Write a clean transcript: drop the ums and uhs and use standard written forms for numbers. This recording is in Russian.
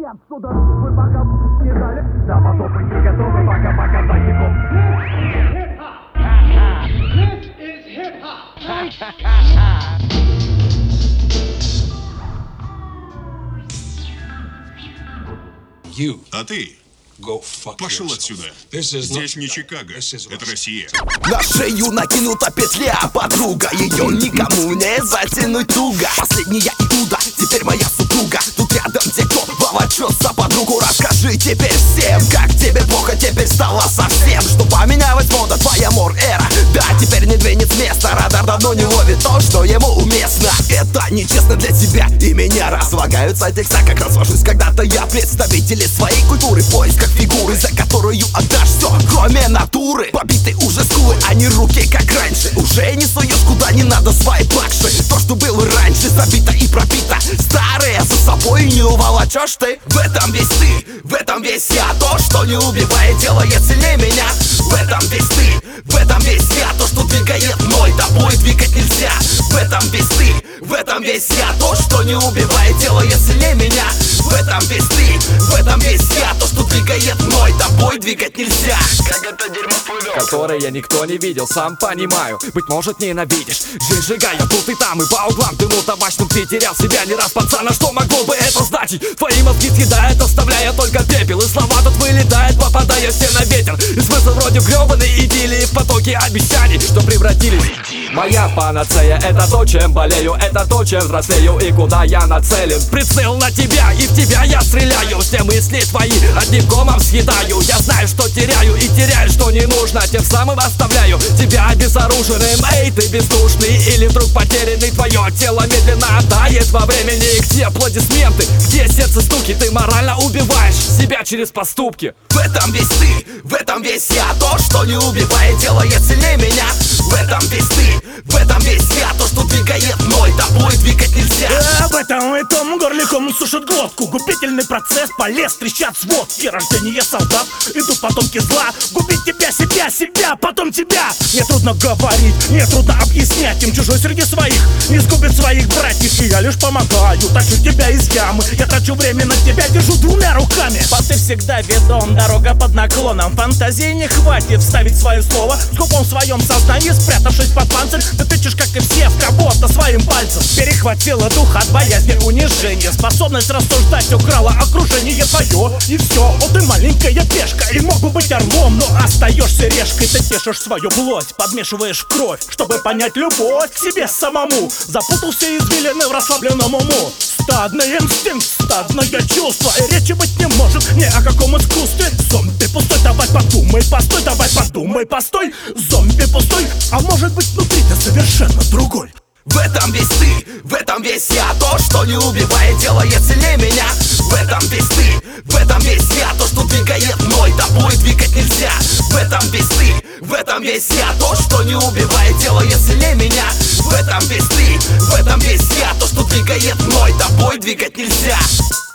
отсюда, вы пока не дали. Да потопы не готовы, пока показать хип-хоп. This is hip-hop. А ты пошел отсюда. Здесь не Чикаго, это Россия. На шею накинута петля, подруга. Ее никому не затянуть туго. Последняя Иуда, теперь моя супруга. Тут рядом те, кто волочется под руку. Расскажи теперь всем, как тебе плохо теперь стало совсем. Что поменялась мода, твоя мор-эра. Да, теперь не двинет с места. Радар давно не ловит то, что ему уместно. Это нечестно для тебя и меня. Разлагаются текста, как развожусь когда-то я. Представители своей культуры в поисках фигуры, за которую отдашь все, кроме натуры. Побиты уже скулы, а не руки, как раньше. Уже не суешь куда не надо свои плакши. То, что было раньше, забито и пропито. Старое за собой не уволочешь ты. В этом весь ты, в этом весь я. То, что не убивает, делает сильнее меня. В этом весь ты, в этом весь я. То, что двигает мной, тобой двигать нельзя. В этом весь ты, в этом весь я. То, что не убивает, делает сильнее меня. В этом весь ты, в этом весь я. То, что двигает мной, тобой двигать нельзя. Как это дерьмо плывет, которые никто не видел, сам понимаю. Быть может ненавидишь, жизнь сжигая тут и там. И по углам дыму табачным ты терял себя не раз, пацан. А что могло бы это значить? Твои мозги съедает, оставляя только пепел. И слова тут вылетает, попадая все на ветер. И смысл вроде гребаной идиллии в потоке обещаний, что превратились. Моя панацея, это то, чем болею, это то, чем взрослею и куда я нацелен. Прицел на тебя, и в тебя я стреляю. Все мысли твои одним комом съедаю. Я знаю, что теряю, и теряю, что не нужно. Тем самым оставляю тебя обезоруженным. Эй, ты бездушный или вдруг потерянный. Твое тело медленно тает во времени. Где аплодисменты, где сердце стуки? Ты морально убиваешь себя через поступки. в этом весь ты, в этом весь я. То, что не убивает, делает сильнее меня. В этом весь ты, в этом весь я. То, что двигает мной, тобой двигать нельзя. В этом и том горликом сушит глотку. Губительный процесс, полез, трещат сводки. Рождение солдат, идут потомки зла. Губить тебя, себя, потом тебя. Мне трудно говорить, мне трудно объяснять им. Чужой среди своих не сгубит своих братьев. И я лишь помогаю, тащу тебя из ямы. Я трачу время на тебя, держу двумя руками. Ты всегда ведом, дорога под наклоном. Фантазии не хватит вставить свое слово. В скупом своем сознании, спрятавшись под панцирь, ты тычешь, как и все, в кого-то своим пальцем. Перехватила дух от боязни унижения. Способность рассуждать украла окружение твое. И все, о ты маленькая пешка. И мог бы быть орлом, но остаешься решкой. Ты тешишь свою плоть, подмешиваешь в кровь, чтобы понять любовь к себе самому. Запутался извилины в расслабленном уму. Стадный инстинкт, стадное чувство. И речи быть не может ни о каком искусстве. Зомби пустой, давай подумай, постой, давай подумай, постой. Зомби пустой, а может быть внутри ты совершенно другой. В этом весь ты, в этом весь я. То, что не убивает, делает сильнее меня. В этом весь ты, в этом весь я. То, что двигает мной, тобой двигать нельзя. В этом весь ты, в этом весь я. То, что не убивает, делает сильнее меня. В этом весь ты, в этом весь я. То, что двигает мной, тобой двигать нельзя.